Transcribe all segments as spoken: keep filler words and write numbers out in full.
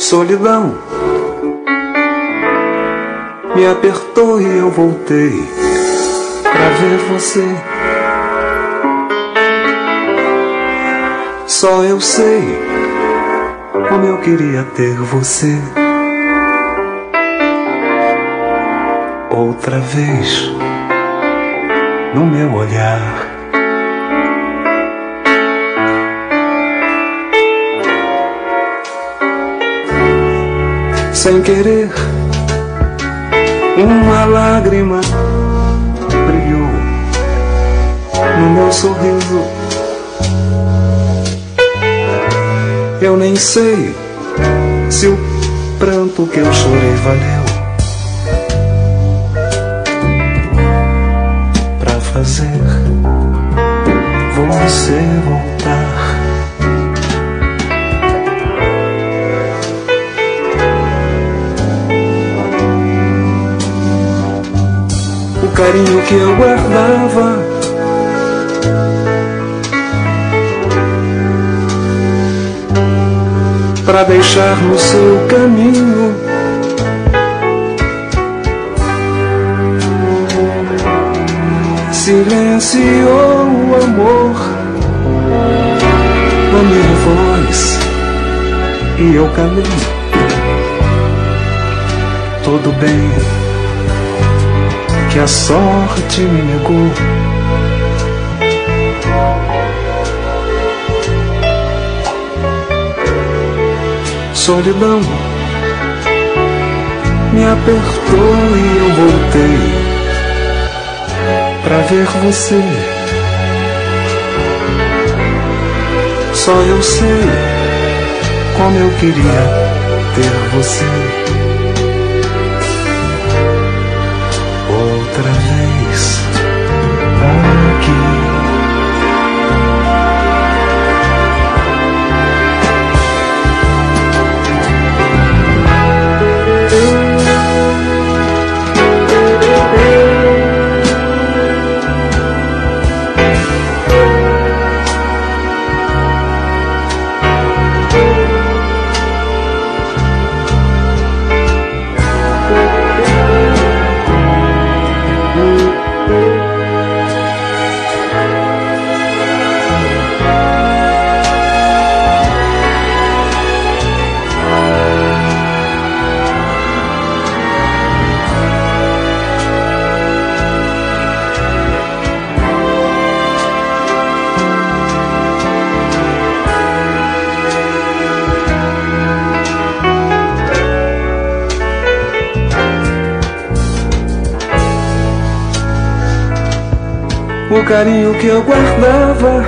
Solidão me apertou e eu voltei pra ver você. Só eu sei como eu queria ter você outra vez no meu olhar. Sem querer, uma lágrima brilhou no meu sorriso. Eu nem sei se o pranto que eu chorei valeu pra fazer você voltar. O carinho que eu guardava pra deixar no seu caminho, silenciou o amor na minha voz e eu calei. Tudo bem que a sorte me negou. Solidão me apertou e eu voltei pra ver você. Só eu sei como eu queria ter você outra vez aqui. O carinho que eu guardava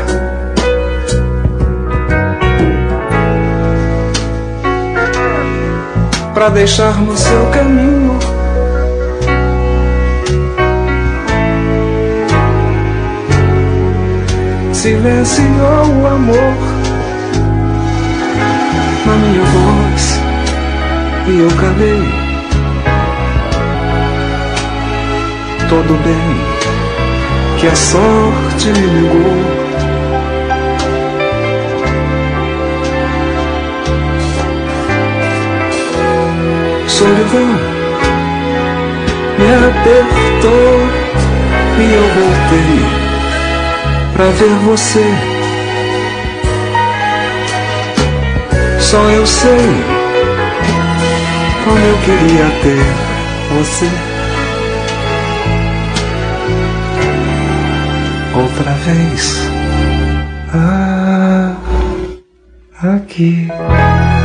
pra deixar no seu caminho, silenciou o amor na minha voz e eu calei. Tudo bem que a sorte me negou. Solidão me apertou e eu voltei pra ver você. Só eu sei como eu queria ter você outra vez ah, aqui.